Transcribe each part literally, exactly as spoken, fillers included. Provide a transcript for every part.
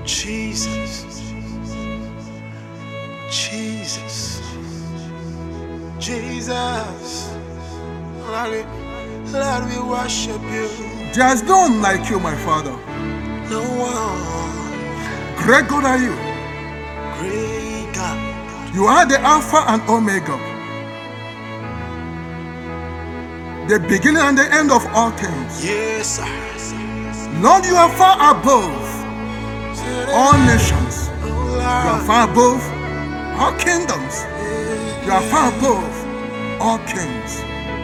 Jesus, Jesus, Jesus. Lord, we, Lord, we worship you. There is no one like you, my Father. No one. Great God are you. Great God. You are the Alpha and Omega, the beginning and the end of all things. Yes, sir. Lord, you are far above all nations. You are far above all kingdoms. You are far above all kings.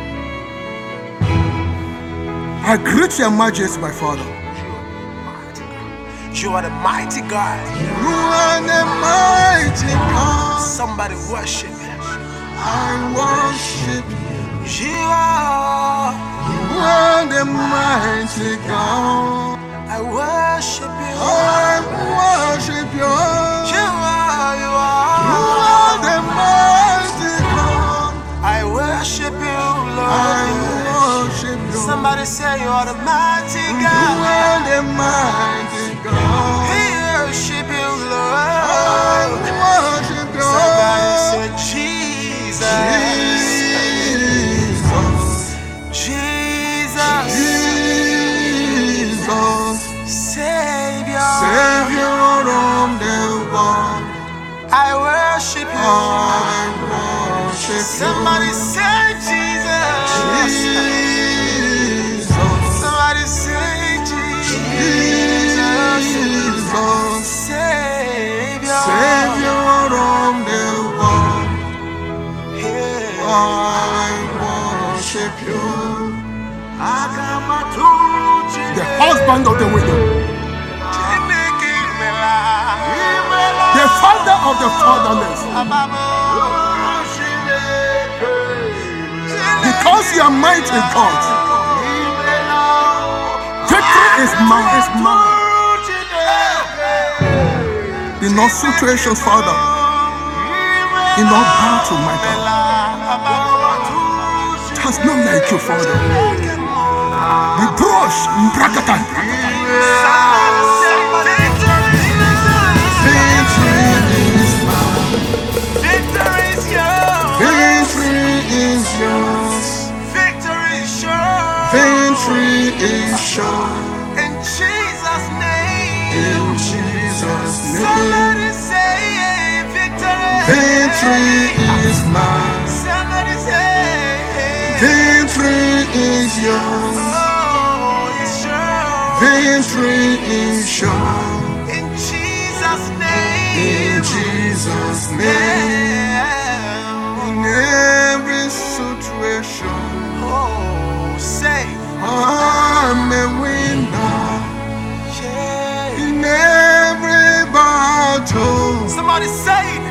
I greet your majesty, my Father. You are the mighty God. You are the mighty God. Somebody worship him. I worship you. You are. You are the mighty God. I worship you. I worship you. You are. You are. You are the mighty God. I worship you, Lord. I worship you. Somebody say you are the mighty You God. are the mighty God. We worship you, Lord. I worship you. Somebody say Jesus. Jesus. Jesus. Jesus. Savior. Savior of the world. I worship you. I worship you. Somebody say Jesus. Jesus. Somebody say Jesus. Jesus. Savior. Savior of the world. Yeah. I worship you. The husband of the widow. The father of the fatherless. Because you are mighty God. Victory is mine. Is mine. In all situations, Father. In all battle, my God. There's none like you, Father. We brush, brakata. Victory is mine. Victory is yours. Victory is yours. Victory is yours. Victory is yours. In Jesus' name. In Jesus' name. Somebody say victory. Victory is mine. Somebody say Victory is yours. oh, it's yours. Victory is yours. In Jesus' name. In Jesus' name. In every situation, Oh, say I'm a winner. yeah. In every battle, Somebody say it.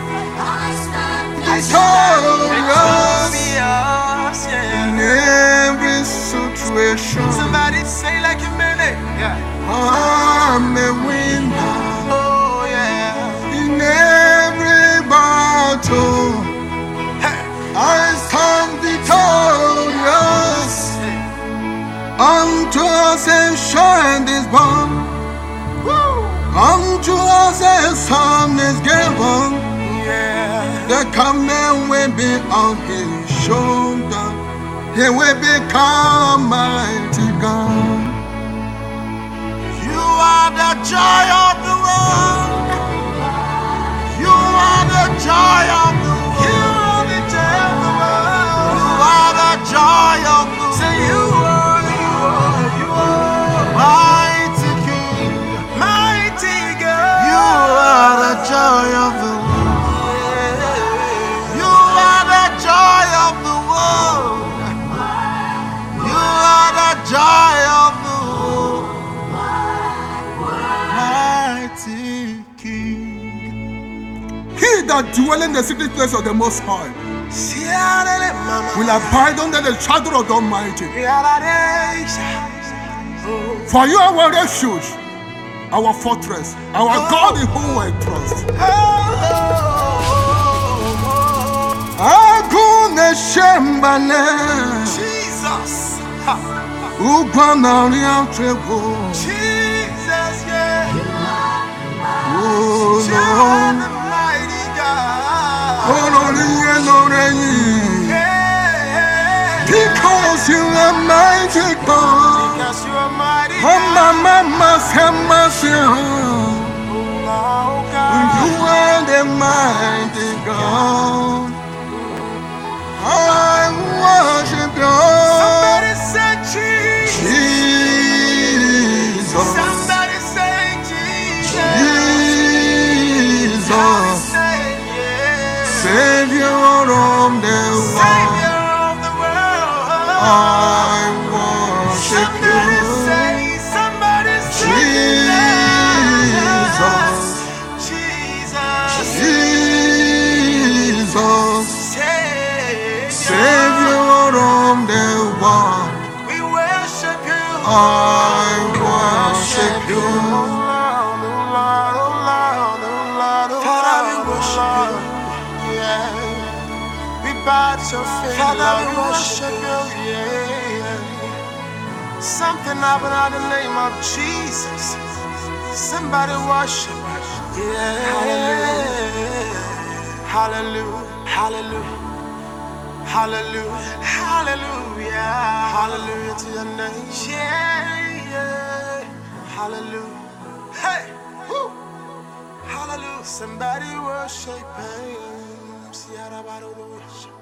victorious. Victorious, yeah. In every situation, Somebody say like you mean it. Yeah. I'm a winner. Oh yeah. In every battle, Hey. I stand victorious. Unto us a shine is born. Woo. Unto us a son is given. Yeah. The command will be on his shoulder. He will become mighty God. You are the joy of the world. You are the joy of the world. You are the joy of the world. You are the joy of the world. Say you are, you are, you are mighty King, mighty God. You are the joy of the world. You are the joy of the world. You are the joy of the world. Mighty King. He that dwell in the secret place of the Most High will abide under the shadow of the Almighty. For you are our refuge, our fortress, our God in whom I trust. Agune shembale, Jesus. ugwana riantrevo. Jesus, yeah. Oh You are Lord, the mighty God. oh Lord, you know that you, Yeah. because you are mighty God. Because you are mighty Oh my God. mama, Sama, Oh you God. are the mighty God. I worship Somebody you, say Jesus. Jesus, Somebody say Jesus. Somebody Jesus, say yeah. Savior of the Savior world. of the world. I worship Somebody say, you, somebody say Jesus, Jesus. Jesus, Savior. Savior of the world. We worship you. I worship Oh you. Lord, oh Lord, oh Lord, oh Lord, oh Father, we Lord, worship oh you. Lord. Yeah. We bow at your feet, Father, Lord. we We worship worship you. you. Yeah. Something happened in the name of Jesus. Somebody worship. Yeah. Hallelujah. Hallelujah. Hallelujah. Hallelujah. Hallelujah to your name. Yeah. Yeah. Hallelujah. Hey. Woo. Hallelujah. Somebody worship him.